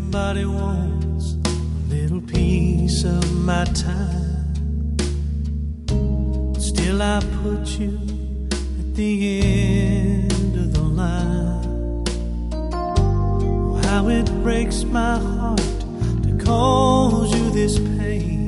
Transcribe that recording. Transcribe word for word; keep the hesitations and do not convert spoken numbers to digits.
Everybody wants a little piece of my time. Still I put you at the end of the line. Oh, how it breaks my heart to cause you this pain.